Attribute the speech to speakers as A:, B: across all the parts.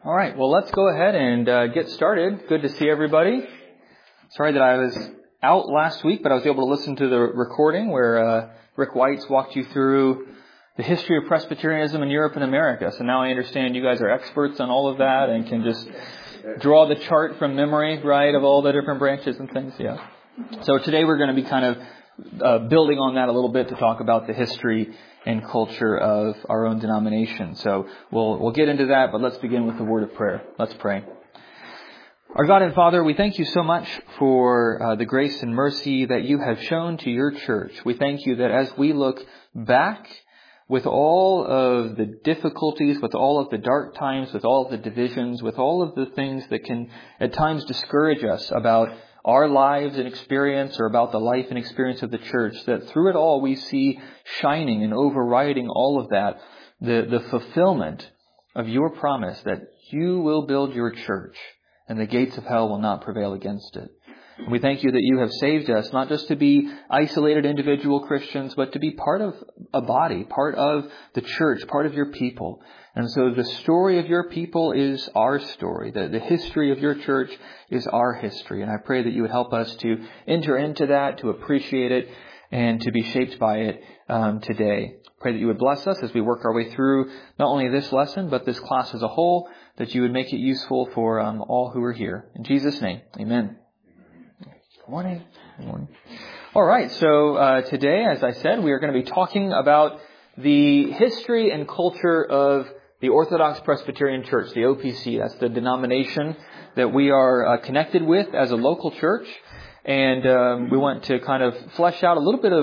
A: All right, well, let's go ahead and get started. Good to see everybody. Sorry that I was out last week, but I was able to listen to the recording where Rick Whites walked you through the history of Presbyterianism in Europe and America. So now I understand you guys are experts on all of that and can just draw the chart from memory, right, of all the different branches and things. Yeah. So today we're going to be kind of building on that a little bit to talk about the history and culture of our own denomination. So we'll get into that, but let's begin with the word of prayer. Let's pray. Our God and Father, we thank you so much for the grace and mercy that you have shown to your church. We thank you that as we look back with all of the difficulties, with all of the dark times, with all of the divisions, with all of the things that can at times discourage us about our lives and experience or about the life and experience of the church, that through it all we see shining and overriding all of that, the fulfillment of your promise that you will build your church and the gates of hell will not prevail against it. And we thank you that you have saved us not just to be isolated individual Christians, but to be part of a body, part of the church, part of your people. And so the story of your people is our story. The history of your church is our history. And I pray that you would help us to enter into that, to appreciate it, and to be shaped by it today. Pray that you would bless us as we work our way through not only this lesson, but this class as a whole, that you would make it useful for all who are here. In Jesus' name, amen. Good morning. Good morning. All right, so today, as I said, we are going to be talking about the history and culture of the Orthodox Presbyterian Church, the OPC. That's the denomination that we are connected with as a local church. And we want to kind of flesh out a little bit of,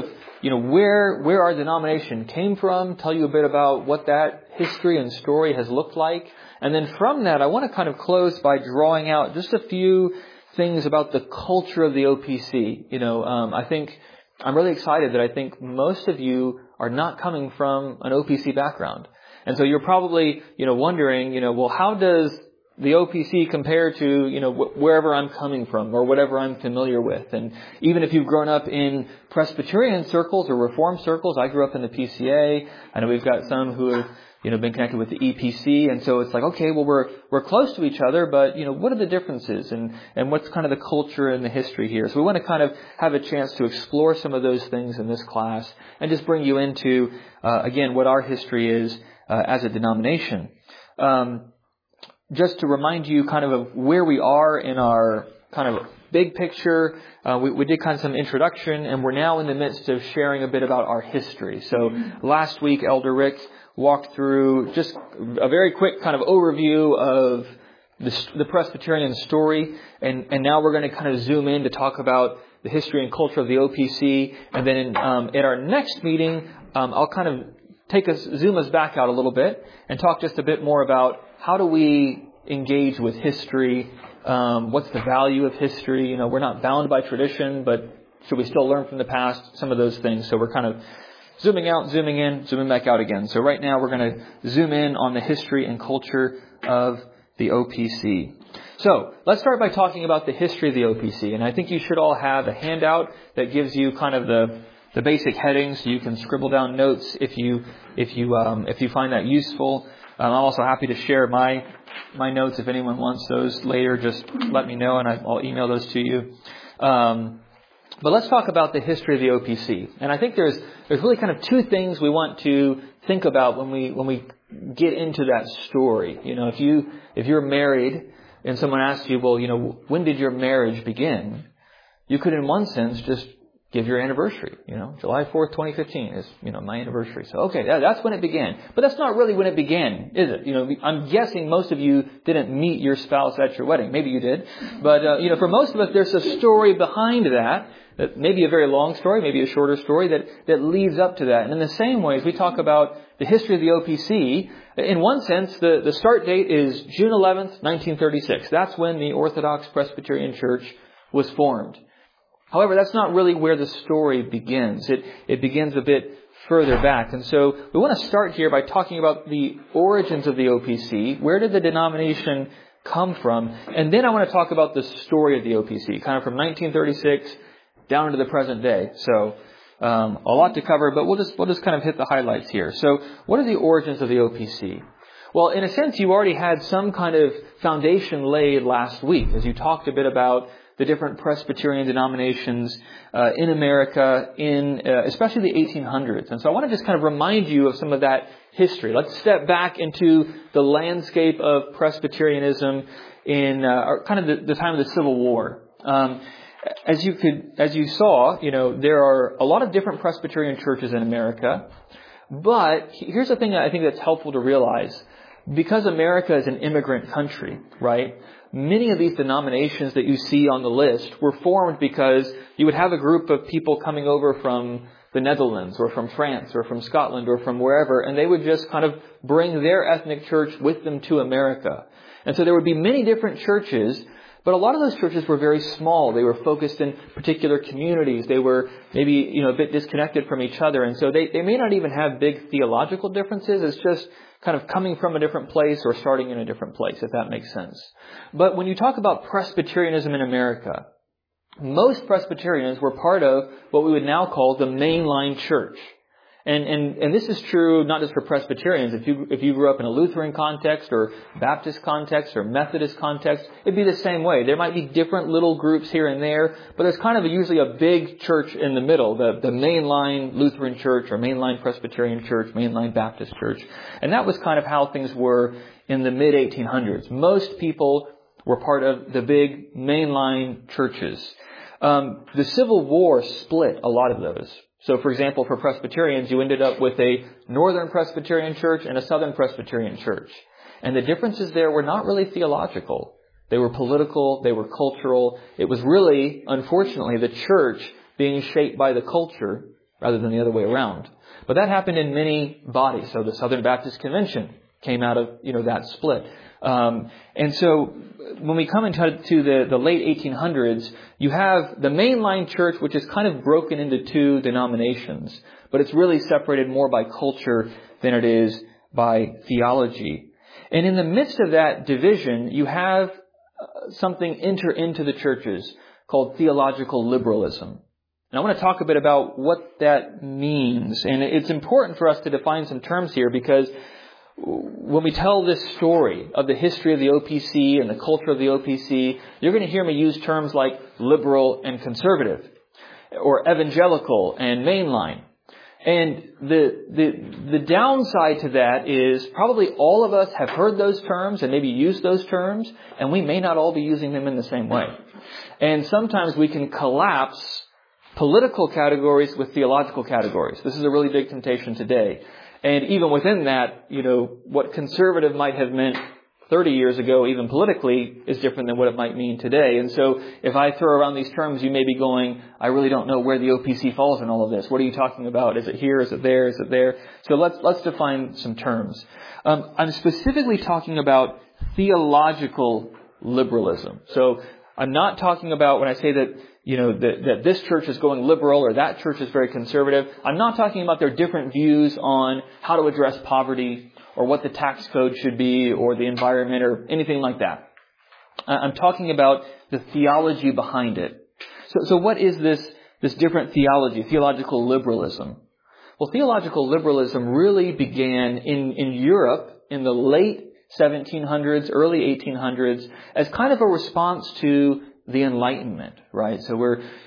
A: where our denomination came from, tell you a bit about what that history and story has looked like. And then from that, I want to kind of close by drawing out just a few things about the culture of the OPC. I think I'm really excited that I think most of you are not coming from an OPC background. And so you're probably, wondering, well, how does the OPC compare to, wherever I'm coming from or whatever I'm familiar with? And even if you've grown up in Presbyterian circles or Reformed circles, I grew up in the PCA. I know we've got some who have, been connected with the EPC. And so it's like, okay, well, we're close to each other, but, what are the differences and what's kind of the culture and the history here? So we want to kind of have a chance to explore some of those things in this class and just bring you into, again, what our history is as a denomination. Just to remind you kind of where we are in our kind of big picture, we did kind of some introduction, and we're now in the midst of sharing a bit about our history. So last week, Elder Rick walked through just a very quick kind of overview of the Presbyterian story, and now we're going to kind of zoom in to talk about the history and culture of the OPC, and then at our next meeting, I'll kind of zoom us back out a little bit and talk just a bit more about how do we engage with history, what's the value of history. We're not bound by tradition, but should we still learn from the past? Some of those things. So we're kind of zooming out, zooming in, zooming back out again. So right now we're going to zoom in on the history and culture of the OPC. So let's start by talking about the history of the OPC. And I think you should all have a handout that gives you kind of the basic headings. So you can scribble down notes if you find that useful. I'm also happy to share my notes. If anyone wants those later, just let me know and I'll email those to you. But let's talk about the history of the OPC. And I think there's really kind of two things we want to think about when we get into that story. If you're married and someone asks you, well, when did your marriage begin? You could, in one sense, just give your anniversary. July 4th, 2015 is, my anniversary. So, okay, that's when it began. But that's not really when it began, is it? I'm guessing most of you didn't meet your spouse at your wedding. Maybe you did. But, for most of us, there's a story behind that maybe a very long story, maybe a shorter story that leads up to that. And in the same way, as we talk about the history of the OPC, in one sense, the start date is June 11th, 1936. That's when the Orthodox Presbyterian Church was formed. However, that's not really where the story begins. It begins a bit further back. And so we want to start here by talking about the origins of the OPC. Where did the denomination come from? And then I want to talk about the story of the OPC, kind of from 1936 down to the present day. So a lot to cover, but we'll just kind of hit the highlights here. So what are the origins of the OPC? Well, in a sense, you already had some kind of foundation laid last week as you talked a bit about the different Presbyterian denominations in America in especially the 1800s. And so I want to just kind of remind you of some of that history. Let's step back into the landscape of Presbyterianism in kind of the time of the Civil War. As you saw, there are a lot of different Presbyterian churches in America. But here's the thing that I think that's helpful to realize. Because America is an immigrant country, right? Many of these denominations that you see on the list were formed because you would have a group of people coming over from the Netherlands or from France or from Scotland or from wherever, and they would just kind of bring their ethnic church with them to America. And so there would be many different churches, but a lot of those churches were very small. They were focused in particular communities. They were maybe, a bit disconnected from each other. And so they may not even have big theological differences. It's just kind of coming from a different place or starting in a different place, if that makes sense. But when you talk about Presbyterianism in America, most Presbyterians were part of what we would now call the mainline church. And this is true not just for Presbyterians. If you grew up in a Lutheran context or Baptist context or Methodist context, it'd be the same way. There might be different little groups here and there, but there's kind of usually a big church in the middle, the mainline Lutheran church or mainline Presbyterian church, mainline Baptist church. And that was kind of how things were in the mid-1800s. Most people were part of the big mainline churches. The Civil War split a lot of those. So, for example, for Presbyterians, you ended up with a Northern Presbyterian church and a Southern Presbyterian church. And the differences there were not really theological. They were political, they were cultural. It was really, unfortunately, the church being shaped by the culture rather than the other way around. But that happened in many bodies. So the Southern Baptist Convention came out of, that split. And so when we come into the late 1800s, you have the mainline church, which is kind of broken into two denominations, but it's really separated more by culture than it is by theology. And in the midst of that division, you have something enter into the churches called theological liberalism. And I want to talk a bit about what that means. And it's important for us to define some terms here because when we tell this story of the history of the OPC and the culture of the OPC, you're going to hear me use terms like liberal and conservative, or evangelical and mainline. And the downside to that is probably all of us have heard those terms and maybe used those terms, and we may not all be using them in the same way. And sometimes we can collapse political categories with theological categories. This is a really big temptation today. And even within that, what conservative might have meant 30 years ago, even politically, is different than what it might mean today. And so if I throw around these terms, you may be going, I really don't know where the OPC falls in all of this. What are you talking about? Is it here? Is it there? Is it there? So let's define some terms. I'm specifically talking about theological liberalism. So I'm not talking about when I say that that this church is going liberal or that church is very conservative. I'm not talking about their different views on how to address poverty or what the tax code should be or the environment or anything like that. I'm talking about the theology behind it. So what is this different theology, theological liberalism? Well, theological liberalism really began in Europe in the late 1700s, early 1800s as kind of a response to the Enlightenment, right? So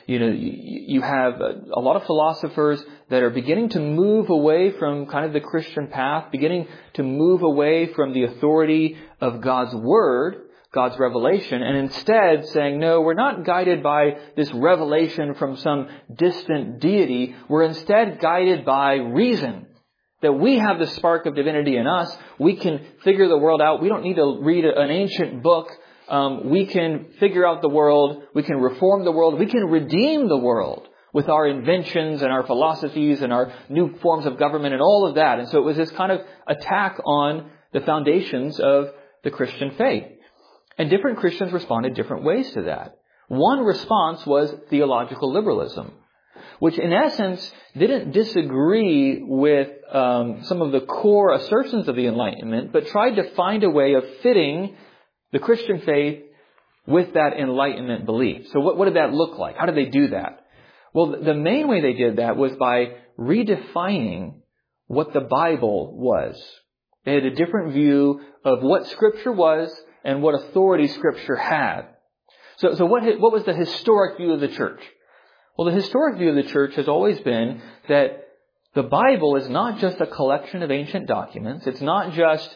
A: you have a lot of philosophers that are beginning to move away from kind of the Christian path, beginning to move away from the authority of God's Word, God's revelation, and instead saying, no, we're not guided by this revelation from some distant deity. We're instead guided by reason. That we have the spark of divinity in us. We can figure the world out. We don't need to read an ancient book. We can figure out the world. We can reform the world. We can redeem the world with our inventions and our philosophies and our new forms of government and all of that. And so it was this kind of attack on the foundations of the Christian faith. And different Christians responded different ways to that. One response was theological liberalism, which in essence didn't disagree with some of the core assertions of the Enlightenment, but tried to find a way of fitting the Christian faith with that Enlightenment belief. So what did that look like? How did they do that? Well, the main way they did that was by redefining what the Bible was. They had a different view of what Scripture was and what authority Scripture had. So what was the historic view of the church? Well, the historic view of the church has always been that the Bible is not just a collection of ancient documents. It's not just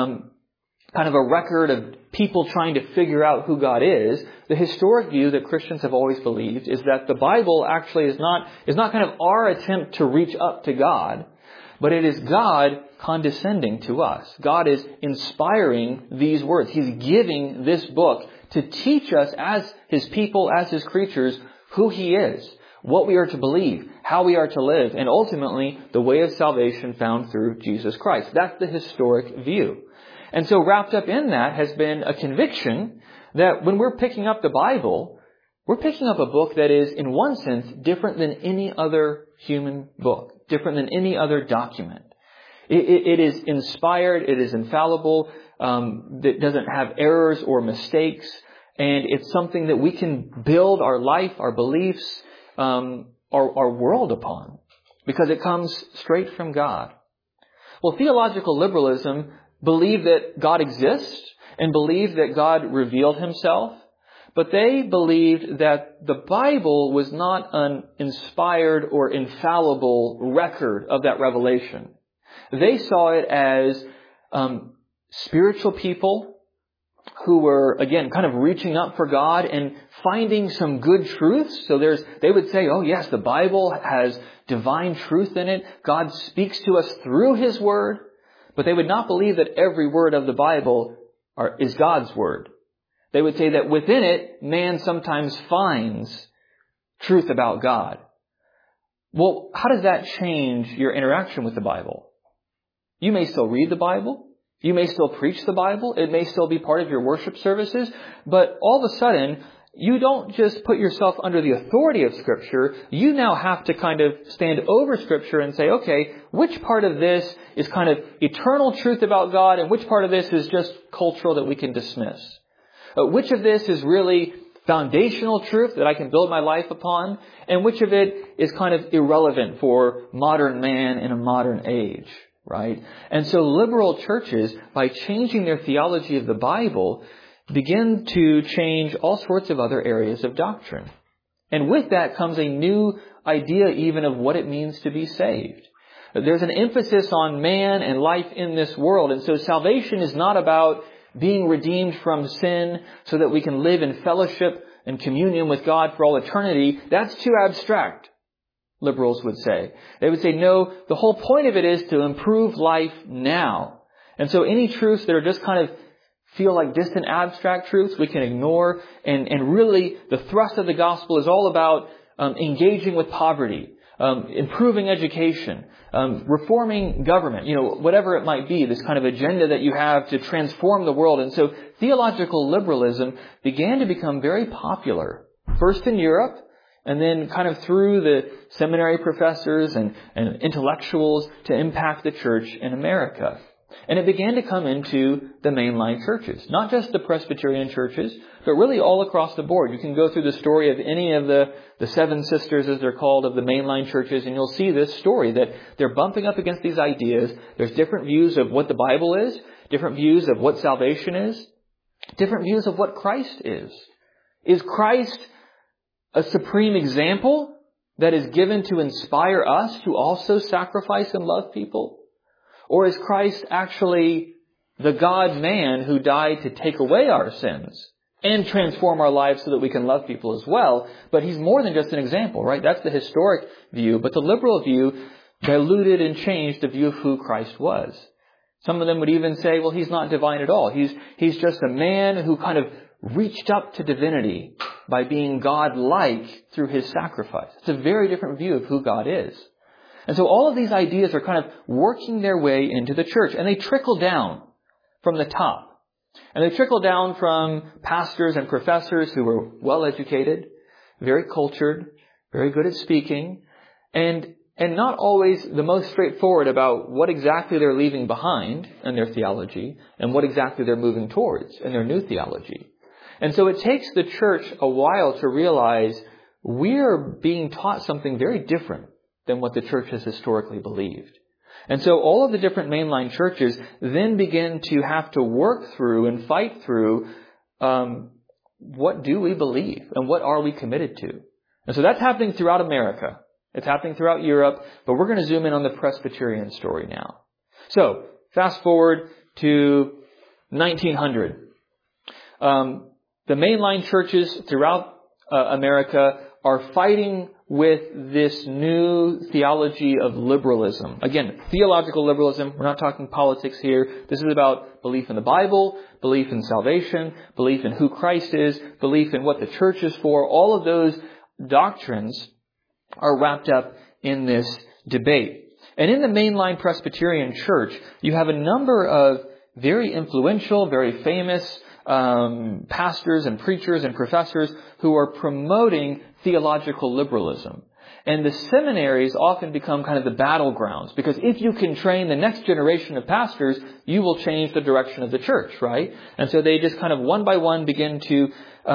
A: kind of a record of people trying to figure out who God is. The historic view that Christians have always believed is that the Bible actually is not kind of our attempt to reach up to God, but it is God condescending to us. God is inspiring these words. He's giving this book to teach us as His people, as His creatures, who He is, what we are to believe, how we are to live, and ultimately the way of salvation found through Jesus Christ. That's the historic view. And so wrapped up in that has been a conviction that when we're picking up the Bible, we're picking up a book that is, in one sense, different than any other human book, different than any other document. It is inspired, it is infallible, it doesn't have errors or mistakes, and it's something that we can build our life, our beliefs, our world upon, because it comes straight from God. Well, theological liberalism believed that God exists and believed that God revealed Himself, but they believed that the Bible was not an inspired or infallible record of that revelation. They saw it as spiritual people who were, again, kind of reaching up for God and finding some good truths. So they would say, oh yes, the Bible has divine truth in it. God speaks to us through His Word. But they would not believe that every word of the Bible is God's Word. They would say that within it, man sometimes finds truth about God. Well, how does that change your interaction with the Bible? You may still read the Bible. You may still preach the Bible. It may still be part of your worship services. But all of a sudden, you don't just put yourself under the authority of Scripture. You now have to kind of stand over Scripture and say, okay, which part of this is kind of eternal truth about God and which part of this is just cultural that we can dismiss? Which of this is really foundational truth that I can build my life upon? And which of it is kind of irrelevant for modern man in a modern age? Right? And so liberal churches, by changing their theology of the Bible, begin to change all sorts of other areas of doctrine. And with that comes a new idea even of what it means to be saved. There's an emphasis on man and life in this world. And so salvation is not about being redeemed from sin so that we can live in fellowship and communion with God for all eternity. That's too abstract, liberals would say. They would say, no, the whole point of it is to improve life now. And so any truths that are just kind of feel like distant abstract truths we can ignore. And really the thrust of the gospel is all about engaging with poverty, improving education, reforming government, whatever it might be, this kind of agenda that you have to transform the world. And so theological liberalism began to become very popular, first in Europe, and then kind of through the seminary professors and intellectuals to impact the church in America. And it began to come into the mainline churches, not just the Presbyterian churches, but really all across the board. You can go through the story of any of the seven sisters, as they're called, of the mainline churches, and you'll see this story that they're bumping up against these ideas. There's different views of what the Bible is, different views of what salvation is, different views of what Christ is. Is Christ a supreme example that is given to inspire us to also sacrifice and love people? Or is Christ actually the God-man who died to take away our sins and transform our lives so that we can love people as well? But He's more than just an example, right? That's the historic view. But the liberal view diluted and changed the view of who Christ was. Some of them would even say, well, He's not divine at all. He's just a man who kind of reached up to divinity by being God-like through His sacrifice. It's a very different view of who God is. And so all of these ideas are kind of working their way into the church, and they trickle down from the top. And they trickle down from pastors and professors who were well educated, very cultured, very good at speaking, and not always the most straightforward about what exactly they're leaving behind in their theology and what exactly they're moving towards in their new theology. And so it takes the church a while to realize we're being taught something very different than what the church has historically believed. And so all of the different mainline churches then begin to have to work through and fight through what do we believe and what are we committed to. And so that's happening throughout America. It's happening throughout Europe, but we're going to zoom in on the Presbyterian story now. So fast forward to 1900. The mainline churches throughout America are fighting with this new theology of liberalism. Again, theological liberalism. We're not talking politics here. This is about belief in the Bible, belief in salvation, belief in who Christ is, belief in what the church is for. All of those doctrines are wrapped up in this debate. And in the mainline Presbyterian church, you have a number of very influential, very famous pastors and preachers and professors who are promoting theological liberalism. And the seminaries often become kind of the battlegrounds, because if you can train the next generation of pastors, you will change the direction of the church, right? And so they just kind of one by one begin to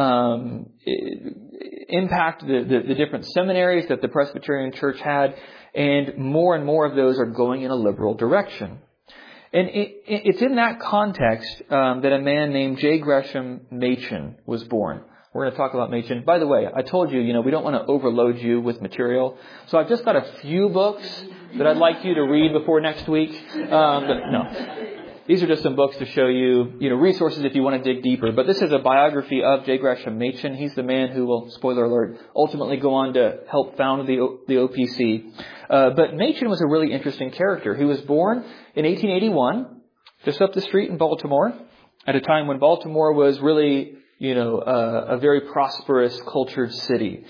A: impact the different seminaries that the Presbyterian church had, and more of those are going in a liberal direction. And it's in that context that a man named J. Gresham Machen was born. We're going to talk about Machen. By the way, I told you, we don't want to overload you with material. So I've just got a few books that I'd like you to read before next week. But no. These are just some books to show you, resources if you want to dig deeper. But this is a biography of J. Gresham Machen. He's the man who will, spoiler alert, ultimately go on to help found the OPC. But Machen was a really interesting character. He was born in 1881, just up the street in Baltimore, at a time when Baltimore was really, a very prosperous, cultured city.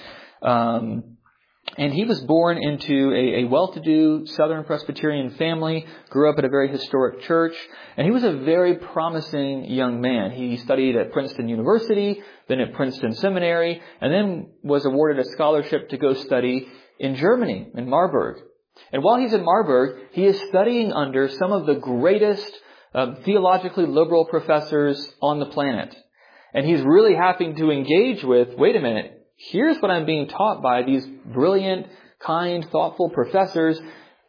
A: And he was born into a well-to-do Southern Presbyterian family, grew up at a very historic church, and he was a very promising young man. He studied at Princeton University, then at Princeton Seminary, and then was awarded a scholarship to go study in Germany, in Marburg. And while he's in Marburg, he is studying under some of the greatest theologically liberal professors on the planet. And he's really having to engage with, wait a minute, here's what I'm being taught by these brilliant, kind, thoughtful professors.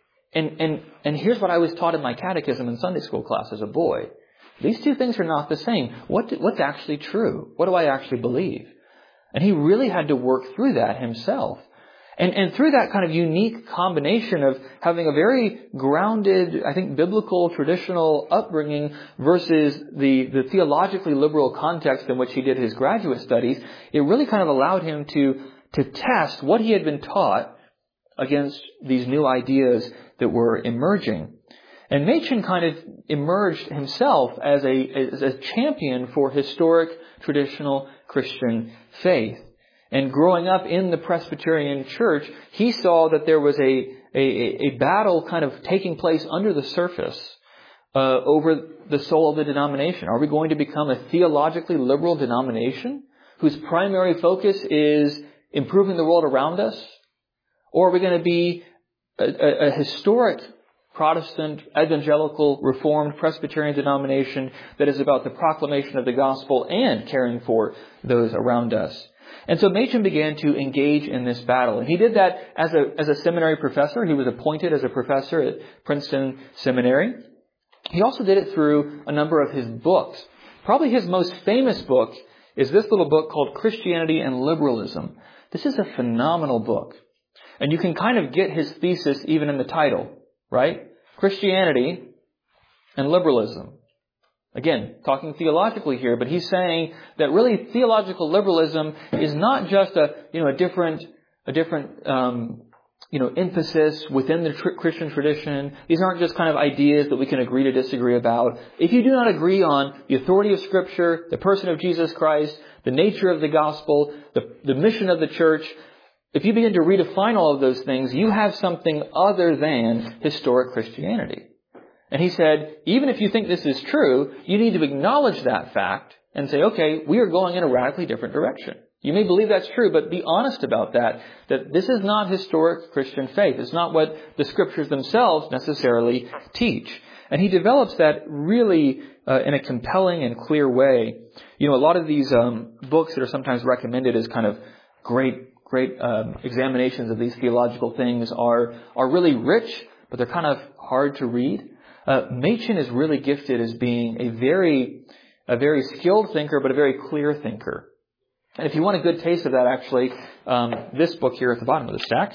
A: And here's what I was taught in my catechism and Sunday school class as a boy. These two things are not the same. What's actually true? What do I actually believe? And he really had to work through that himself. And through that kind of unique combination of having a very grounded, I think, biblical, traditional upbringing versus the theologically liberal context in which he did his graduate studies, it really kind of allowed him to test what he had been taught against these new ideas that were emerging. And Machen kind of emerged himself as a champion for historic, traditional Christian faith. And growing up in the Presbyterian church, he saw that there was a battle kind of taking place under the surface over the soul of the denomination. Are we going to become a theologically liberal denomination whose primary focus is improving the world around us? Or are we going to be a historic Protestant, evangelical, Reformed, Presbyterian denomination that is about the proclamation of the gospel and caring for those around us? And so Machen began to engage in this battle. And he did that as a seminary professor. He was appointed as a professor at Princeton Seminary. He also did it through a number of his books. Probably his most famous book is this little book called Christianity and Liberalism. This is a phenomenal book. And you can kind of get his thesis even in the title, right? Christianity and Liberalism. Again, talking theologically here, but he's saying that really theological liberalism is not just a different emphasis within the Christian tradition. These aren't just kind of ideas that we can agree to disagree about. If you do not agree on the authority of Scripture, the person of Jesus Christ, the nature of the gospel, the mission of the church, if you begin to redefine all of those things, you have something other than historic Christianity. And he said, even if you think this is true, you need to acknowledge that fact and say, okay, we are going in a radically different direction. You may believe that's true, but be honest about that this is not historic Christian faith. It's not what the Scriptures themselves necessarily teach. And he develops that really in a compelling and clear way. A lot of these books that are sometimes recommended as kind of great examinations of these theological things are really rich, but they're kind of hard to read. Machen is really gifted as being a very skilled thinker, but a very clear thinker. And if you want a good taste of that, actually, this book here at the bottom of the stack,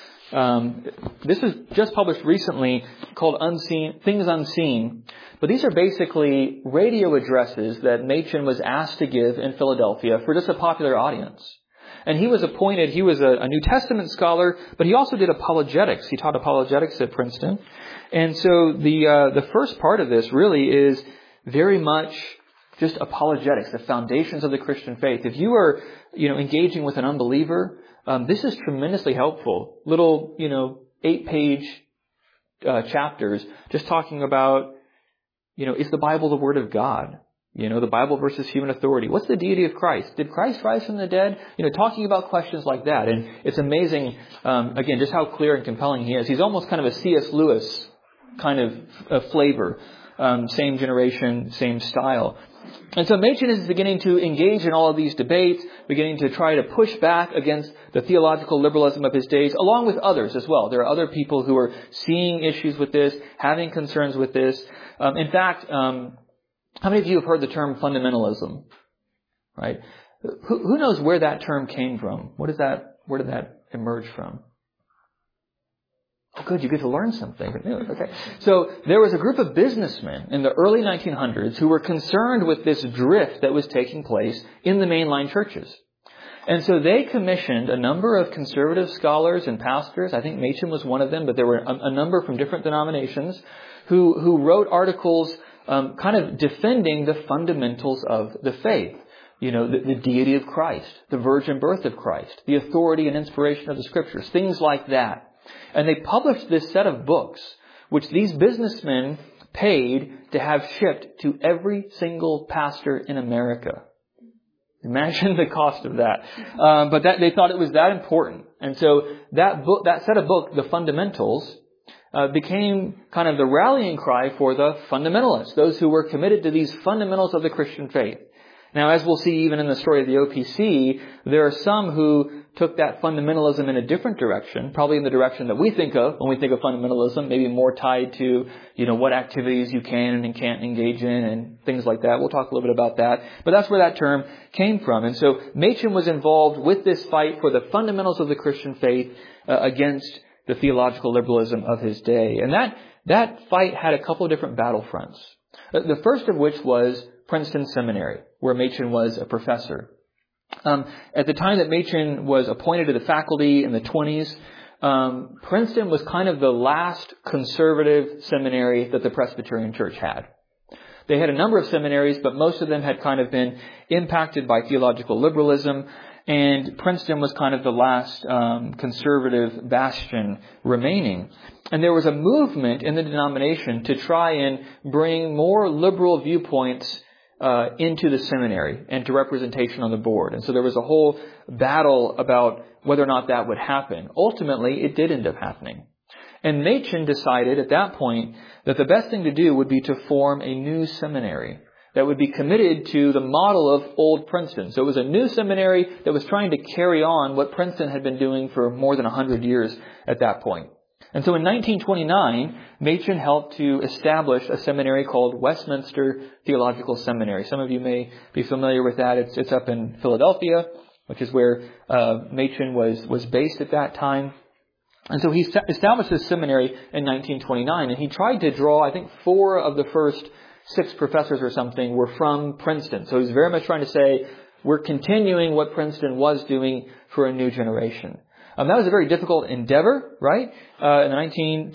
A: this was just published recently called Things Unseen. But these are basically radio addresses that Machen was asked to give in Philadelphia for just a popular audience. And he was a New Testament scholar, but he also did apologetics. He taught apologetics at Princeton. And so the first part of this really is very much just apologetics, the foundations of the Christian faith. If you are, engaging with an unbeliever, this is tremendously helpful. Little, 8-page chapters just talking about, is the Bible the Word of God? The Bible versus human authority. What's the deity of Christ? Did Christ rise from the dead? Talking about questions like that. And it's amazing, again, just how clear and compelling he is. He's almost kind of a C.S. Lewis kind of flavor. Same generation, same style. And so Machen is beginning to engage in all of these debates, beginning to try to push back against the theological liberalism of his days, along with others as well. There are other people who are seeing issues with this, having concerns with this. In fact, how many of you have heard the term fundamentalism? Right? Who knows where that term came from? Where did that emerge from? Oh, good, you get to learn something. Okay. So there was a group of businessmen in the early 1900s who were concerned with this drift that was taking place in the mainline churches. And so they commissioned a number of conservative scholars and pastors. I think Machen was one of them, but there were a number from different denominations who wrote articles kind of defending the fundamentals of the faith. The deity of Christ, the virgin birth of Christ, the authority and inspiration of the Scriptures, things like that. And they published this set of books, which these businessmen paid to have shipped to every single pastor in America. Imagine the cost of that. But they thought it was that important. And so that set of books, The Fundamentals, became kind of the rallying cry for the fundamentalists, those who were committed to these fundamentals of the Christian faith. Now, as we'll see even in the story of the OPC, there are some who took that fundamentalism in a different direction, probably in the direction that we think of when we think of fundamentalism, maybe more tied to, what activities you can and can't engage in and things like that. We'll talk a little bit about that. But that's where that term came from. And so Machen was involved with this fight for the fundamentals of the Christian faith against the theological liberalism of his day. And that fight had a couple of different battlefronts. The first of which was Princeton Seminary, where Machen was a professor. At the time that Machen was appointed to the faculty in the 20s, Princeton was kind of the last conservative seminary that the Presbyterian Church had. They had a number of seminaries, but most of them had kind of been impacted by theological liberalism, and Princeton was kind of the last conservative bastion remaining. And there was a movement in the denomination to try and bring more liberal viewpoints into the seminary and to representation on the board. And so there was a whole battle about whether or not that would happen. Ultimately, it did end up happening. And Machen decided at that point that the best thing to do would be to form a new seminary that would be committed to the model of old Princeton. So it was a new seminary that was trying to carry on what Princeton had been doing for more than 100 years at that point. And so in 1929, Machen helped to establish a seminary called Westminster Theological Seminary. Some of you may be familiar with that. It's up in Philadelphia, which is where Machen was based at that time. And so he established this seminary in 1929, and he tried to draw, I think, 4 of the first 6 professors or something were from Princeton. So he's very much trying to say, we're continuing what Princeton was doing for a new generation. That was a very difficult endeavor, right? In the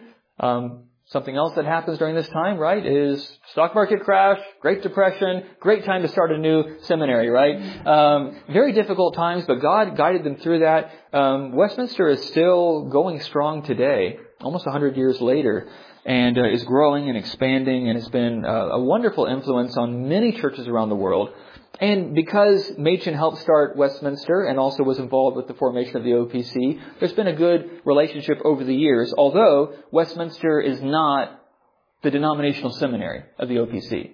A: 1920s. Something else that happens during this time, right, is stock market crash, Great Depression, great time to start a new seminary, right? Very difficult times, but God guided them through that. Westminster is still going strong today, almost 100 years later, and is growing and expanding, and has been a wonderful influence on many churches around the world. And because Machen helped start Westminster and also was involved with the formation of the OPC, there's been a good relationship over the years, although Westminster is not the denominational seminary of the OPC.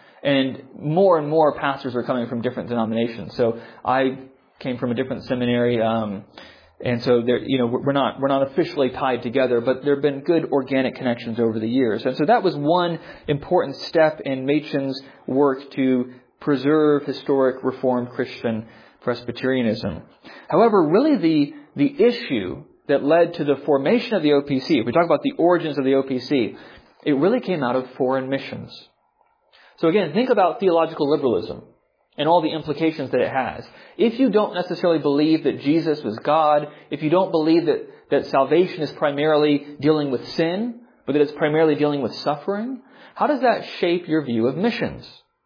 A: And more pastors are coming from different denominations. So I came from a different seminary. And so we're not officially tied together, but there have been good organic connections over the years. And so that was one important step in Machen's work to preserve historic Reformed Christian Presbyterianism. However, really the issue that led to the formation of the OPC, if we talk about the origins of the OPC, it really came out of foreign missions. So again, think about theological liberalism and all the implications that it has. If you don't necessarily believe that Jesus was God, if you don't believe that salvation is primarily dealing with sin, but that it's primarily dealing with suffering, how does that shape your view of missions?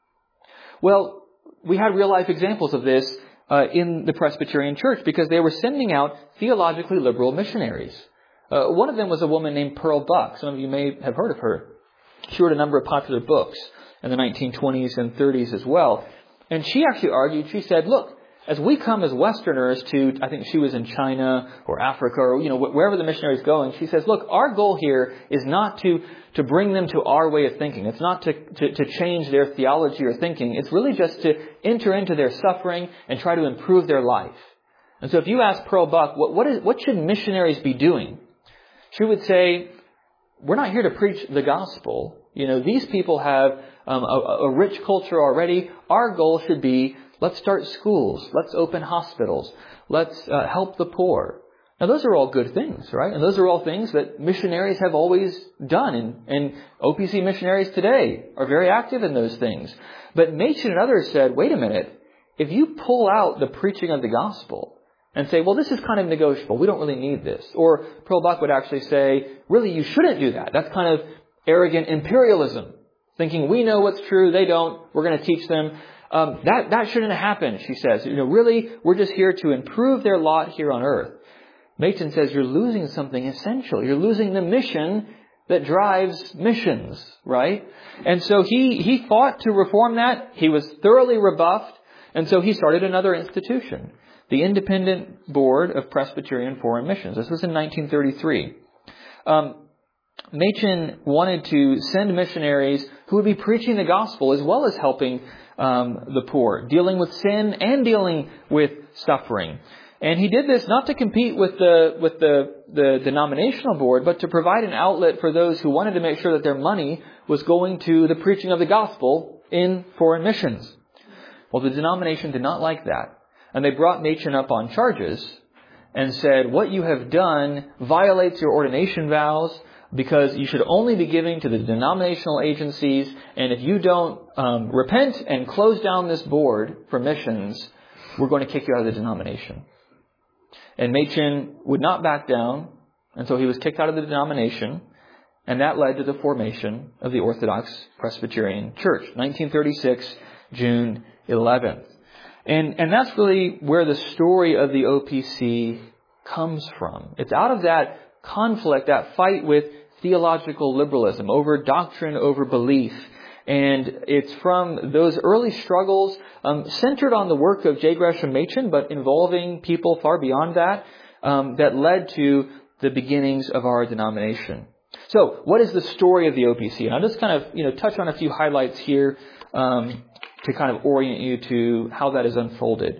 A: Well, we had real-life examples of this in the Presbyterian Church because they were sending out theologically liberal missionaries. One of them was a woman named Pearl Buck. Some of you may have heard of her. She wrote a number of popular books in the 1920s and 30s as well. And she actually argued, she said, look, as we come as Westerners to, I think she was in China or Africa or, wherever the missionary is going, she says, look, our goal here is not to bring them to our way of thinking. It's not to change their theology or thinking. It's really just to enter into their suffering and try to improve their life. And so if you ask Pearl Buck, what should missionaries be doing? She would say, we're not here to preach the gospel. These people have a rich culture already. Our goal should be, let's start schools. Let's open hospitals. Let's help the poor. Now, those are all good things, right? And those are all things that missionaries have always done. And OPC missionaries today are very active in those things. But Machen and others said, wait a minute. If you pull out the preaching of the gospel and say, well, this is kind of negotiable. We don't really need this. Or Pearl Buck would actually say, really, you shouldn't do that. That's kind of arrogant imperialism. Thinking we know what's true, they don't. We're going to teach them. That shouldn't happen, she says. Really, we're just here to improve their lot here on earth. Machen says you're losing something essential. You're losing the mission that drives missions, right? And so he fought to reform that. He was thoroughly rebuffed. And so he started another institution, the Independent Board of Presbyterian Foreign Missions. This was in 1933. Machen wanted to send missionaries who would be preaching the gospel as well as helping the poor, dealing with sin and dealing with suffering. And he did this not to compete with the denominational board, but to provide an outlet for those who wanted to make sure that their money was going to the preaching of the gospel in foreign missions. Well, the denomination did not like that. And they brought Machen up on charges and said, what you have done violates your ordination vows, because you should only be giving to the denominational agencies. And if you don't repent and close down this board for missions, we're going to kick you out of the denomination. And Machen would not back down, and so he was kicked out of the denomination, and that led to the formation of the Orthodox Presbyterian Church, 1936, June 11th. And that's really where the story of the OPC comes from. It's out of that conflict, that fight with theological liberalism over doctrine, over belief. And it's from those early struggles, centered on the work of J. Gresham Machen, but involving people far beyond that, that led to the beginnings of our denomination. So, what is the story of the OPC? And I'll just kind of, touch on a few highlights here to kind of orient you to how that is unfolded.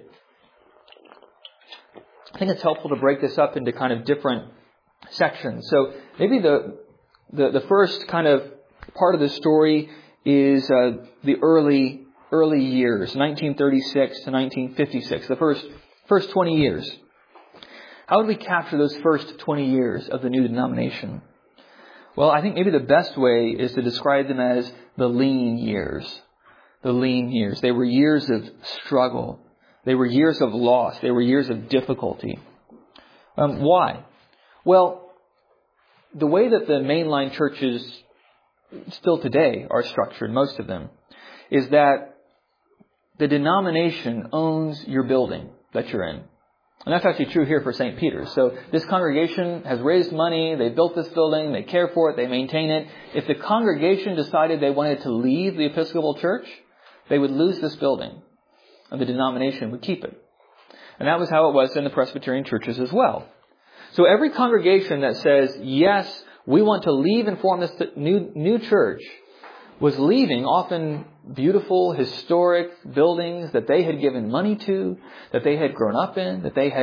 A: I think it's helpful to break this up into kind of different sections. So maybe the first kind of part of the story is the early years, 1936 to 1956, the first 20 years. How would we capture those first 20 years of the new denomination? Well, I think maybe the best way is to describe them as the lean years. The lean years. They were years of struggle. They were years of loss. They were years of difficulty. Why? Well, the way that the mainline churches still today are structured, most of them, is that the denomination owns your building that you're in. And that's actually true here for St. Peter's. So this congregation has raised money, they built this building, they care for it, they maintain it. If the congregation decided they wanted to leave the Episcopal Church, they would lose this building, and the denomination would keep it. And that was how it was in the Presbyterian churches as well. So every congregation that says, yes, we want to leave and form this new church, was leaving often beautiful, historic buildings that they had given money to, that they had grown up in, that they had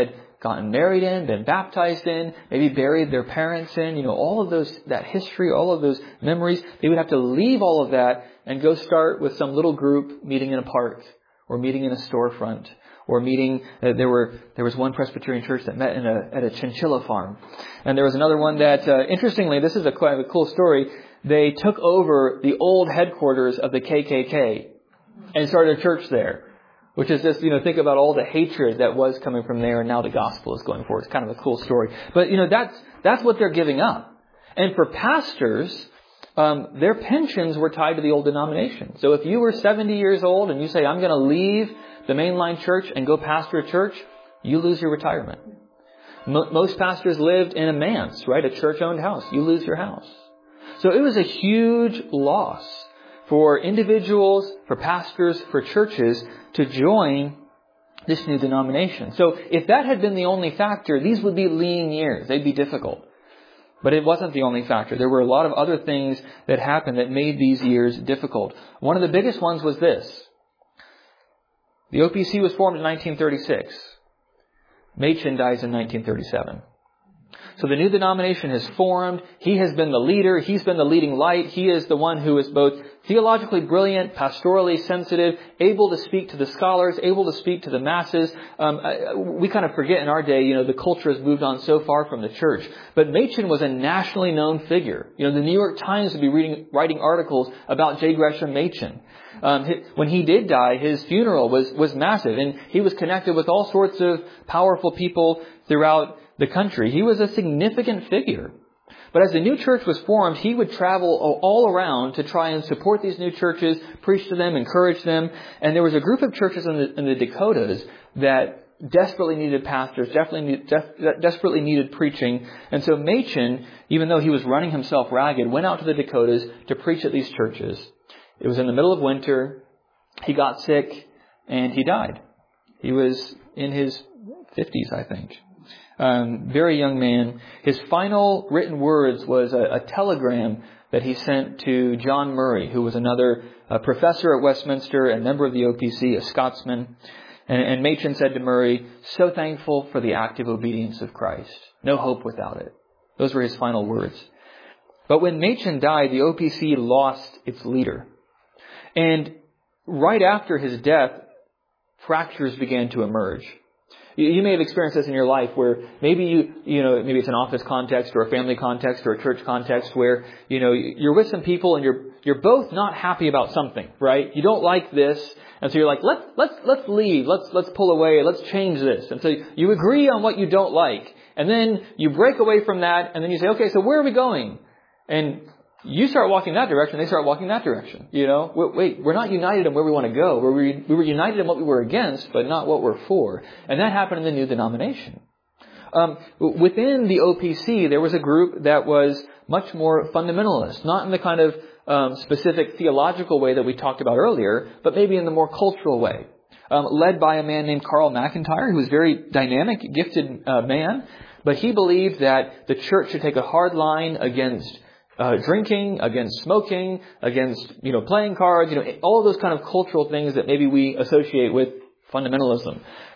A: gotten married in, been baptized in, maybe buried their parents in, all of that history, all of those memories. They would have to leave all of that and go start with some little group meeting in a park or meeting in a storefront or meeting. There was one Presbyterian church that met at a chinchilla farm. And there was another one that, interestingly, this is quite a cool story. They took over the old headquarters of the KKK and started a church there. Which is just, think about all the hatred that was coming from there, and now the gospel is going forward. It's kind of a cool story. But, that's what they're giving up. And for pastors, their pensions were tied to the old denomination. So if you were 70 years old and you say, I'm going to leave the mainline church and go pastor a church, you lose your retirement. Most pastors lived in a manse, right? A church-owned house. You lose your house. So it was a huge loss for individuals, for pastors, for churches to join this new denomination. So if that had been the only factor, these would be lean years. They'd be difficult. But it wasn't the only factor. There were a lot of other things that happened that made these years difficult. One of the biggest ones was this. The OPC was formed in 1936. Machen dies in 1937. So the new denomination has formed. He has been the leader. He's been the leading light. He is the one who is both theologically brilliant, pastorally sensitive, able to speak to the scholars, able to speak to the masses. We kind of forget in our day, the culture has moved on so far from the church. But Machen was a nationally known figure. The New York Times would be writing articles about J. Gresham Machen. When he did die, his funeral was massive, and he was connected with all sorts of powerful people throughout the country. He was a significant figure. But as the new church was formed, he would travel all around to try and support these new churches, preach to them, encourage them. And there was a group of churches in the Dakotas that desperately needed pastors, desperately needed preaching. And so Machen, even though he was running himself ragged, went out to the Dakotas to preach at these churches. It was in the middle of winter. He got sick and he died. He was in his 50s, I think. Very young man. His final written words was a telegram that he sent to John Murray, who was another professor at Westminster and member of the OPC, a Scotsman. And Machen said to Murray, "So thankful for the active obedience of Christ. No hope without it." Those were his final words. But when Machen died, the OPC lost its leader. And right after his death, fractures began to emerge. You may have experienced this in your life where maybe maybe it's an office context or a family context or a church context where, you're with some people and you're both not happy about something, right? You don't like this. And so you're like, let's leave. Let's pull away. Let's change this. And so you agree on what you don't like. And then you break away from that. And then you say, okay, so where are we going? And you start walking that direction, they start walking that direction. Wait, we're not united in where we want to go. We were united in what we were against, but not what we're for. And that happened in the new denomination. Within the OPC, there was a group that was much more fundamentalist, not in the kind of specific theological way that we talked about earlier, but maybe in the more cultural way. Led by a man named Carl McIntyre, who was a very dynamic, gifted man. But he believed that the church should take a hard line against drinking, against smoking, against, playing cards, all of those kind of cultural things that maybe we associate with fundamentalism.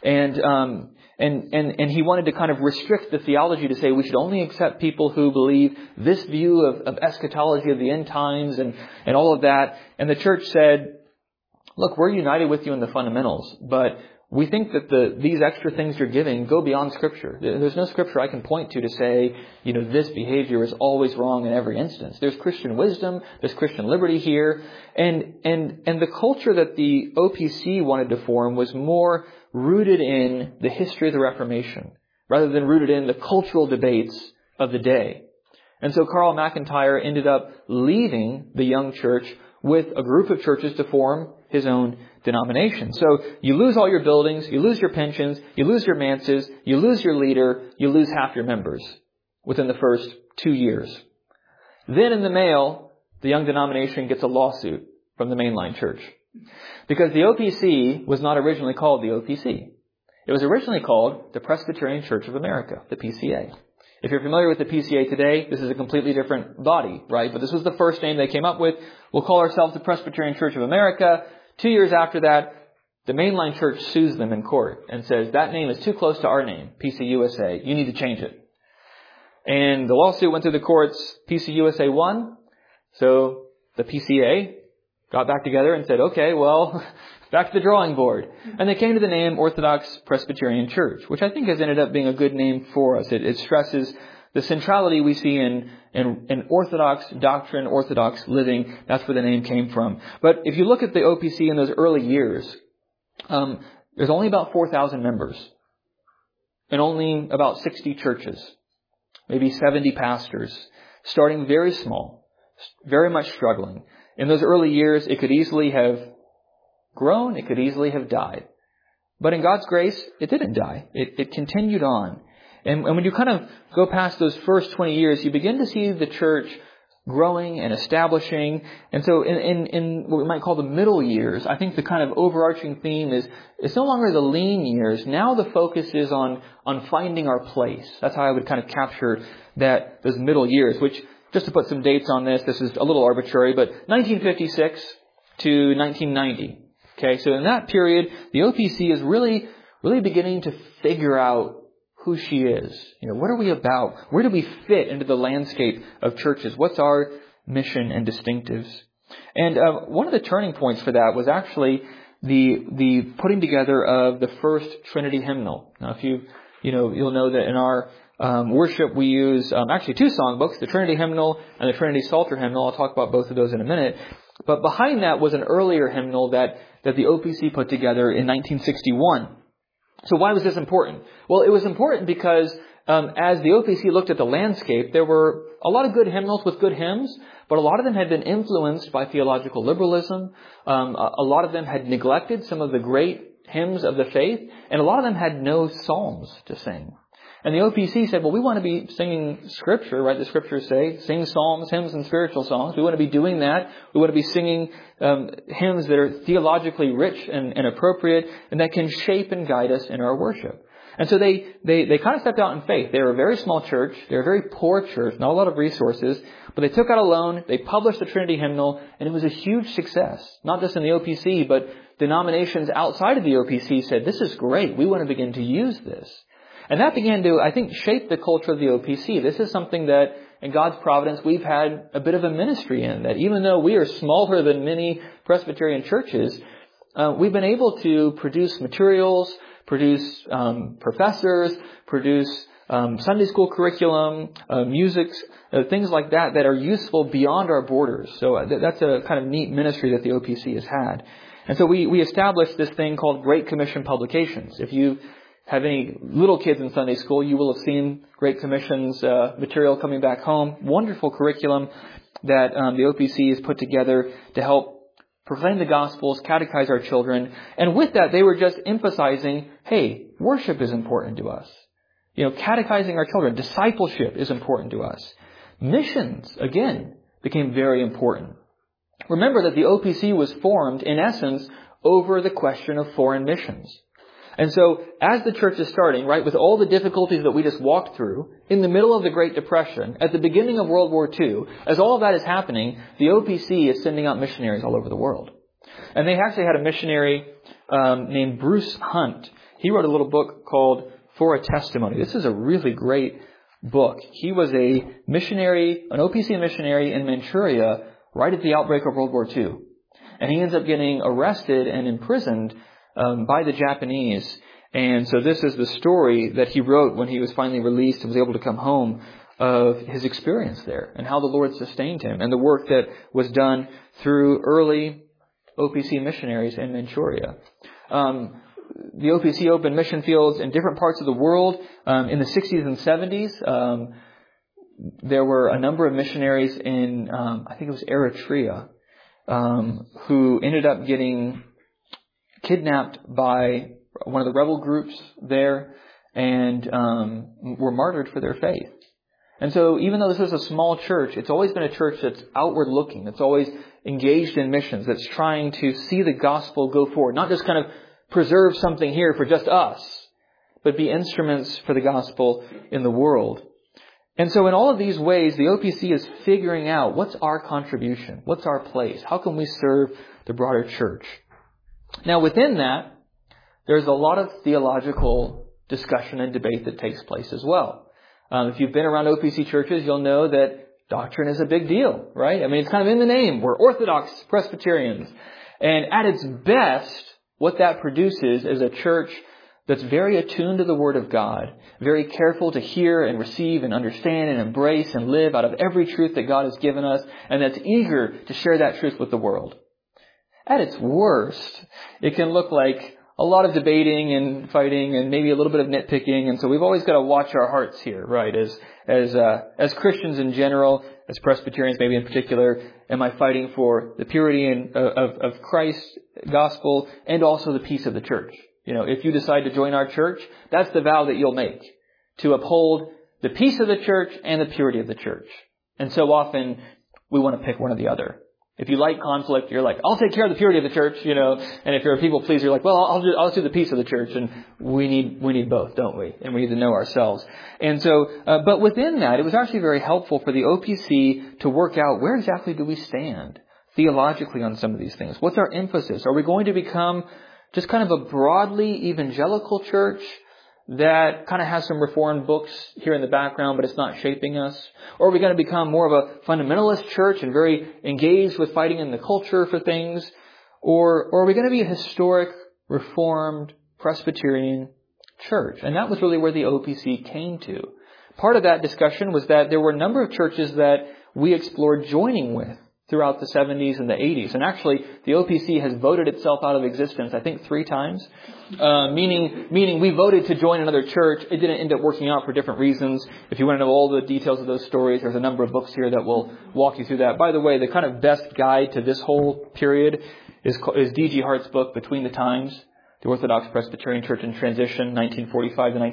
A: And he wanted to kind of restrict the theology to say we should only accept people who believe this view of eschatology of the end times and all of that. And the church said, look, we're united with you in the fundamentals, but we think that these extra things you're giving go beyond Scripture. There's no Scripture I can point to say, this behavior is always wrong in every instance. There's Christian wisdom, there's Christian liberty here. And the culture that the OPC wanted to form was more rooted in the history of the Reformation, rather than rooted in the cultural debates of the day. And so Carl McIntyre ended up leaving the young church with a group of churches to form his own denomination. So you lose all your buildings, you lose your pensions, you lose your manses, you lose your leader, you lose half your members within the first 2 years. Then in the mail, the young denomination gets a lawsuit from the mainline church. Because the OPC was not originally called the OPC. It was originally called the Presbyterian Church of America, the PCA. If you're familiar with the PCA today, this is a completely different body, right? But this was the first name they came up with. We'll call ourselves the Presbyterian Church of America. 2 years after that, the mainline church sues them in court and says, that name is too close to our name, PCUSA. You need to change it. And the lawsuit went through the courts. PCUSA won. So the PCA got back together and said, okay, well, back to the drawing board. And they came to the name Orthodox Presbyterian Church, which I think has ended up being a good name for us. It stresses the centrality we see in Orthodox doctrine, Orthodox living. That's where the name came from. But if you look at the OPC in those early years, there's only about 4,000 members and only about 60 churches, maybe 70 pastors, starting very small, very much struggling. In those early years, it could easily have grown. It could easily have died. But in God's grace, it didn't die. It continued on. And when you kind of go past those first 20 years, you begin to see the church growing and establishing. And so in what we might call the middle years, I think the kind of overarching theme is it's no longer the lean years. Now the focus is on finding our place. That's how I would kind of capture those middle years, which, just to put some dates on this is a little arbitrary, but 1956 to 1990. Okay, so in that period, the OPC is really beginning to figure out who she is. What are we about? Where do we fit into the landscape of churches? What's our mission and distinctives? And one of the turning points for that was actually the putting together of the first Trinity hymnal. Now, if you'll know that in our worship we use actually two songbooks, the Trinity hymnal and the Trinity Psalter hymnal. I'll talk about both of those in a minute. But behind that was an earlier hymnal that the OPC put together in 1961. So why was this important? Well, it was important because as the OPC looked at the landscape, there were a lot of good hymnals with good hymns, but a lot of them had been influenced by theological liberalism. A lot of them had neglected some of the great hymns of the faith, and a lot of them had no psalms to sing. And the OPC said, well, we want to be singing Scripture, right? The Scriptures say, sing psalms, hymns, and spiritual songs. We want to be doing that. We want to be singing hymns that are theologically rich and appropriate, and that can shape and guide us in our worship. And so they kind of stepped out in faith. They were a very small church. They were a very poor church, not a lot of resources. But they took out a loan. They published the Trinity hymnal, and it was a huge success. Not just in the OPC, but denominations outside of the OPC said, this is great. We want to begin to use this. And that began to, I think, shape the culture of the OPC. This is something that, in God's providence, we've had a bit of a ministry in. That even though we are smaller than many Presbyterian churches, we've been able to produce materials, produce professors, produce Sunday school curriculum, music, things like that are useful beyond our borders. So that's a kind of neat ministry that the OPC has had. And so we established this thing called Great Commission Publications. If you have any little kids in Sunday school, you will have seen Great Commission's material coming back home. Wonderful curriculum that the OPC has put together to help proclaim the Gospels, catechize our children. And with that, they were just emphasizing, hey, worship is important to us. Catechizing our children, discipleship is important to us. Missions, again, became very important. Remember that the OPC was formed, in essence, over the question of foreign missions. And so, as the church is starting, right, with all the difficulties that we just walked through, in the middle of the Great Depression, at the beginning of World War II, as all of that is happening, the OPC is sending out missionaries all over the world. And they actually had a missionary named Bruce Hunt. He wrote a little book called For a Testimony. This is a really great book. He was a missionary, an OPC missionary in Manchuria right at the outbreak of World War II. And he ends up getting arrested and imprisoned by the Japanese. And so this is the story that he wrote when he was finally released and was able to come home, of his experience there and how the Lord sustained him and the work that was done through early OPC missionaries in Manchuria. The OPC opened mission fields in different parts of the world. In the 60s and 70s, there were a number of missionaries in, I think it was Eritrea, who ended up getting kidnapped by one of the rebel groups there and were martyred for their faith. And so even though this is a small church, it's always been a church that's outward looking, that's always engaged in missions, that's trying to see the gospel go forward, not just kind of preserve something here for just us, but be instruments for the gospel in the world. And so in all of these ways, the OPC is figuring out what's our contribution, what's our place, how can we serve the broader church. Now within that, there's a lot of theological discussion and debate that takes place as well. If you've been around OPC churches, you'll know that doctrine is a big deal, right? I mean, it's kind of in the name. We're Orthodox Presbyterians. And at its best, what that produces is a church that's very attuned to the Word of God, very careful to hear and receive and understand and embrace and live out of every truth that God has given us, and that's eager to share that truth with the world. At its worst, it can look like a lot of debating and fighting and maybe a little bit of nitpicking, and so we've always got to watch our hearts here, right? As Christians in general, as Presbyterians maybe in particular, am I fighting for the purity of Christ's gospel and also the peace of the church? You know, if you decide to join our church, that's the vow that you'll make, to uphold the peace of the church and the purity of the church. And so often we want to pick one or the other. If you like conflict, you're like, I'll take care of the purity of the church, you know. And if you're a people pleaser, you're like, well, I'll do the peace of the church. And we need both, don't we? And we need to know ourselves. And so, but within that, it was actually very helpful for the OPC to work out where exactly do we stand theologically on some of these things. What's our emphasis? Are we going to become just kind of a broadly evangelical church that kind of has some reformed books here in the background, but it's not shaping us? Or are we going to become more of a fundamentalist church and very engaged with fighting in the culture for things? Or are we going to be a historic, reformed, Presbyterian church? And that was really where the OPC came to. Part of that discussion was that there were a number of churches that we explored joining with throughout the 70s and the 80s. And actually, the OPC has voted itself out of existence, I think 3 times. Meaning we voted to join another church. It didn't end up working out for different reasons. If you want to know all the details of those stories, there's a number of books here that will walk you through that. By the way, the kind of best guide to this whole period is D.G. Hart's book, Between the Times, The Orthodox Presbyterian Church in Transition, 1945 to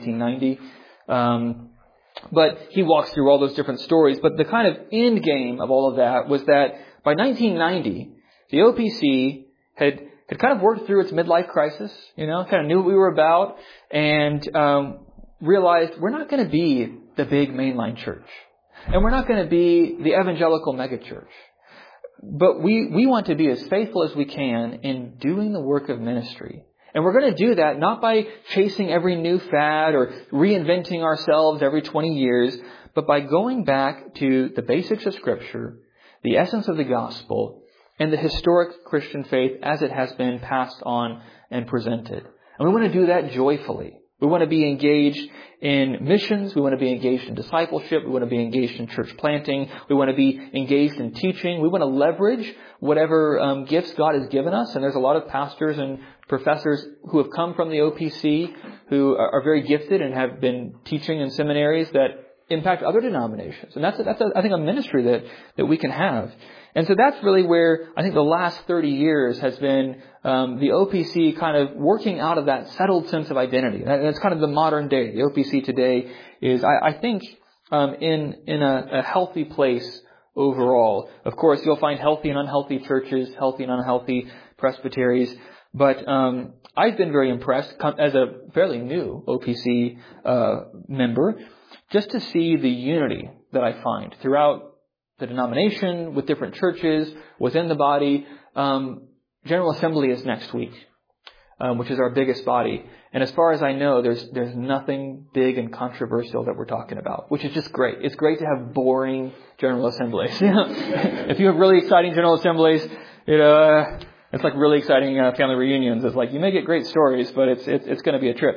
A: 1990. But he walks through all those different stories. But the kind of end game of all of that was that by 1990, the OPC had kind of worked through its midlife crisis, you know, kind of knew what we were about, and realized we're not going to be the big mainline church. And we're not going to be the evangelical megachurch. But we want to be as faithful as we can in doing the work of ministry. And we're going to do that not by chasing every new fad or reinventing ourselves every 20 years, but by going back to the basics of Scripture, the essence of the gospel, and the historic Christian faith as it has been passed on and presented. And we want to do that joyfully. We want to be engaged in missions. We want to be engaged in discipleship. We want to be engaged in church planting. We want to be engaged in teaching. We want to leverage whatever gifts God has given us. And there's a lot of pastors and professors who have come from the OPC who are very gifted and have been teaching in seminaries that impact other denominations. And that's I think, a ministry that we can have. And so that's really where I think the last 30 years has been the OPC kind of working out of that settled sense of identity. And that's kind of the modern day. The OPC today is, I think, in a healthy place overall. Of course, you'll find healthy and unhealthy churches, healthy and unhealthy presbyteries. But I've been very impressed as a fairly new OPC member just to see the unity that I find throughout the denomination, with different churches, within the body. General Assembly is next week, which is our biggest body. And as far as I know, there's nothing big and controversial that we're talking about, which is just great. It's great to have boring General Assemblies. If you have really exciting General Assemblies, it's like really exciting family reunions. It's like you may get great stories, but it's going to be a trip.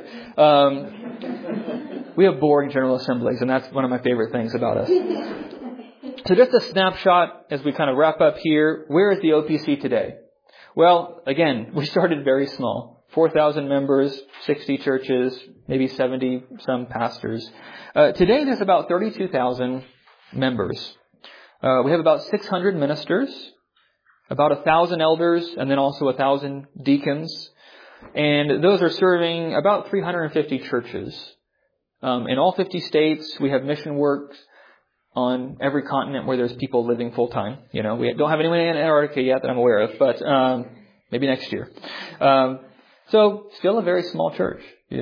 A: We have boring General Assemblies, and that's one of my favorite things about us. So just a snapshot as we kind of wrap up here. Where is the OPC today? Well, again, we started very small. 4,000 members, 60 churches, maybe 70 some pastors. Today there's about 32,000 members. We have about 600 ministers, about 1,000 elders, and then also 1,000 deacons. And those are serving about 350 churches. In all 50 states, we have mission works on every continent where there's people living full time. We don't have anyone in Antarctica yet that I'm aware of, but maybe next year. So still a very small church,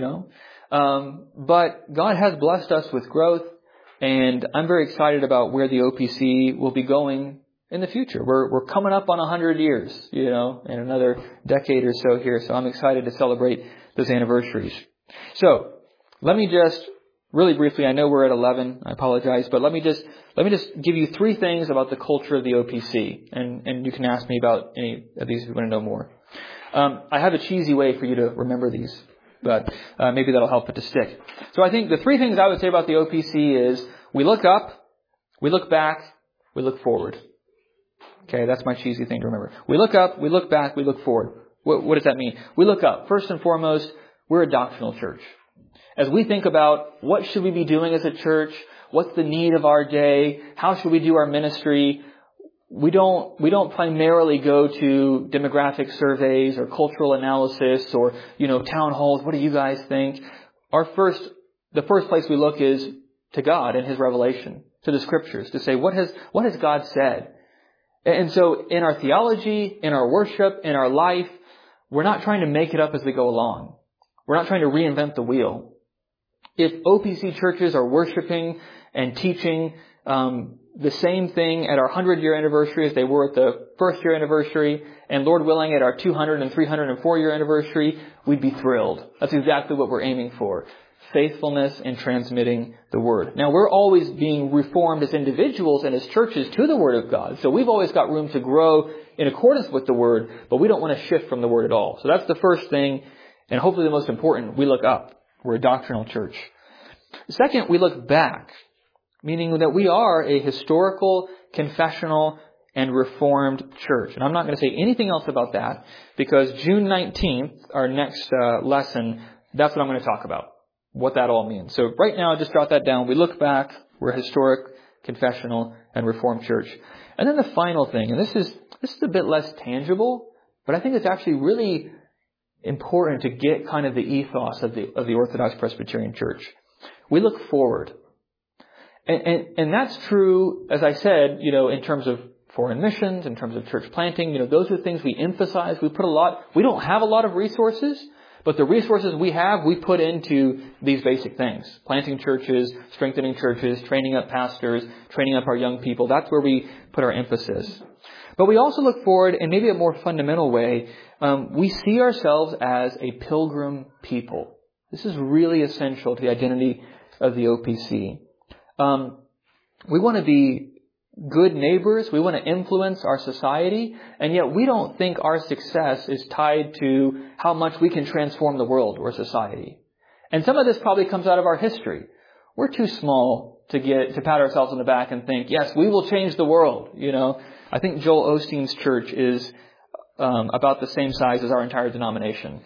A: But God has blessed us with growth, and I'm very excited about where the OPC will be going in the future. We're coming up on 100 years, in another decade or so here. So I'm excited to celebrate those anniversaries. So let me just really briefly, I know we're at 11, I apologize, but let me just give you 3 things about the culture of the OPC, and you can ask me about any of these if you want to know more. I have a cheesy way for you to remember these, but maybe that'll help it to stick. So I think the 3 things I would say about the OPC is we look up, we look back, we look forward. Okay, that's my cheesy thing to remember. We look up, we look back, we look forward. What does that mean? We look up. First and foremost, we're a doctrinal church. As we think about what should we be doing as a church, what's the need of our day, how should we do our ministry, we don't primarily go to demographic surveys or cultural analysis or, town halls. What do you guys think? The first place we look is to God and His revelation, to the Scriptures, to say, what has God said? And so in our theology, in our worship, in our life, we're not trying to make it up as we go along. We're not trying to reinvent the wheel. If OPC churches are worshiping and teaching the same thing at our 100-year anniversary as they were at the first-year anniversary, and Lord willing at our 200 and 300 and 4-year anniversary, we'd be thrilled. That's exactly what we're aiming for. Faithfulness in transmitting the Word. Now, we're always being reformed as individuals and as churches to the Word of God. So we've always got room to grow in accordance with the Word, but we don't want to shift from the Word at all. So that's the first thing, and hopefully the most important. We look up. We're a doctrinal church. Second, we look back, meaning that we are a historical, confessional, and reformed church. And I'm not going to say anything else about that because June 19th, our next lesson, that's what I'm going to talk about, what that all means. So right now, just jot that down. We look back. We're a historic, confessional, and reformed church. And then the final thing, and this is a bit less tangible, but I think it's actually really important to get kind of the ethos of the Orthodox Presbyterian Church. We look forward. And that's true, as I said, in terms of foreign missions, in terms of church planting, those are things we emphasize. We don't have a lot of resources, but the resources we have, we put into these basic things. Planting churches, strengthening churches, training up pastors, training up our young people. That's where we put our emphasis. But we also look forward in maybe a more fundamental way. We see ourselves as a pilgrim people. This is really essential to the identity of the OPC. We want to be good neighbors. We want to influence our society. And yet we don't think our success is tied to how much we can transform the world or society. And some of this probably comes out of our history. We're too small to pat ourselves on the back and think, yes, we will change the world. I think Joel Osteen's church is about the same size as our entire denomination.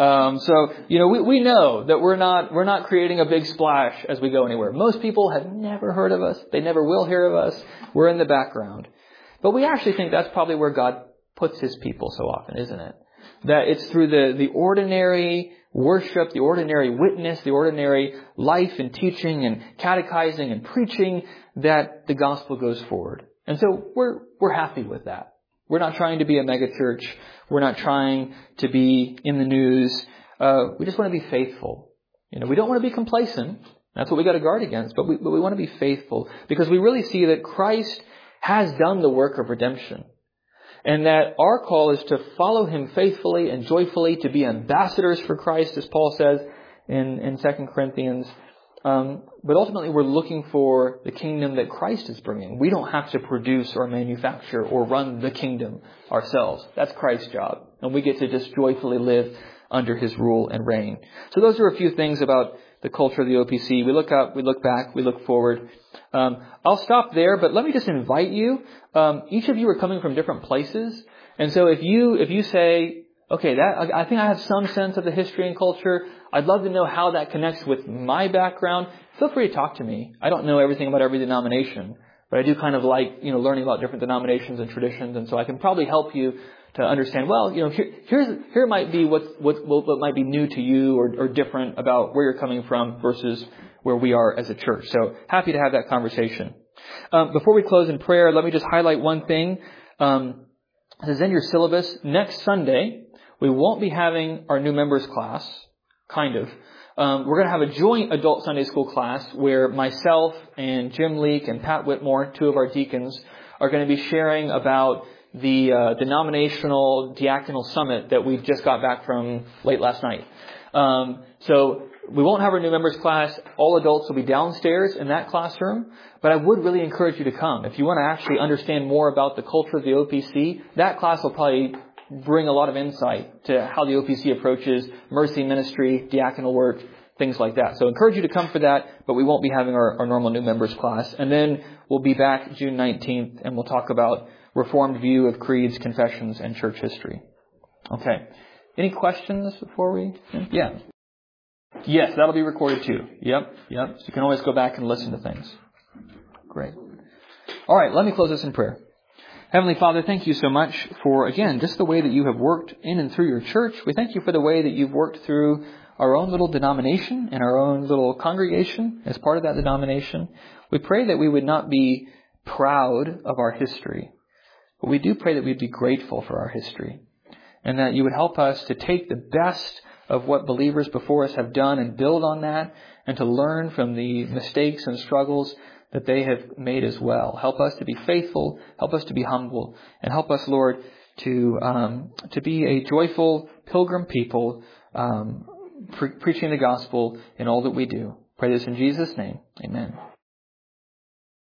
A: So we know that we're not creating a big splash as we go anywhere. Most people have never heard of us. They never will hear of us. We're in the background. But we actually think that's probably where God puts His people so often, isn't it? That it's through the ordinary worship, the ordinary witness, the ordinary life and teaching and catechizing and preaching that the gospel goes forward. And so we're happy with that. We're not trying to be a mega church. We're not trying to be in the news. We just want to be faithful. We don't want to be complacent. That's what we got to guard against. But we want to be faithful because we really see that Christ has done the work of redemption. And that our call is to follow Him faithfully and joyfully, to be ambassadors for Christ, as Paul says in 2 Corinthians. But ultimately, we're looking for the kingdom that Christ is bringing. We don't have to produce or manufacture or run the kingdom ourselves. That's Christ's job. And we get to just joyfully live under His rule and reign. So those are a few things about the culture of the OPC. We look up, we look back, we look forward. I'll stop there, but let me just invite you. Each of you are coming from different places. And so if you say, okay, I think I have some sense of the history and culture. I'd love to know how that connects with my background. Feel free to talk to me. I don't know everything about every denomination, but I do kind of like, learning about different denominations and traditions. And so I can probably help you to understand, here might be what might be new to you or different about where you're coming from versus where we are as a church. So happy to have that conversation. Before we close in prayer, let me just highlight one thing. This is in your syllabus. Next Sunday, we won't be having our new members class, kind of. We're going to have a joint adult Sunday school class where myself and Jim Leake and Pat Whitmore, 2 of our deacons, are going to be sharing about the denominational diaconal summit that we just got back from late last night. So we won't have our new members class. All adults will be downstairs in that classroom. But I would really encourage you to come. If you want to actually understand more about the culture of the OPC, that class will probably bring a lot of insight to how the OPC approaches mercy ministry, diaconal work, things like that. So I encourage you to come for that, but we won't be having our normal new members class. And then we'll be back June 19th, and we'll talk about Reformed view of creeds, confessions, and church history. Okay. Any questions before we? Yeah. Yes, that'll be recorded too. Yep. So you can always go back and listen to things. Great. All right, let me close this in prayer. Heavenly Father, thank you so much for, again, just the way that you have worked in and through your church. We thank you for the way that you've worked through our own little denomination and our own little congregation as part of that denomination. We pray that we would not be proud of our history, but we do pray that we'd be grateful for our history, and that you would help us to take the best of what believers before us have done and build on that, and to learn from the mistakes and struggles that they have made as well. Help us to be faithful, help us to be humble, and help us, Lord, to be a joyful pilgrim people, preaching the gospel in all that we do. Pray this in Jesus' name. Amen.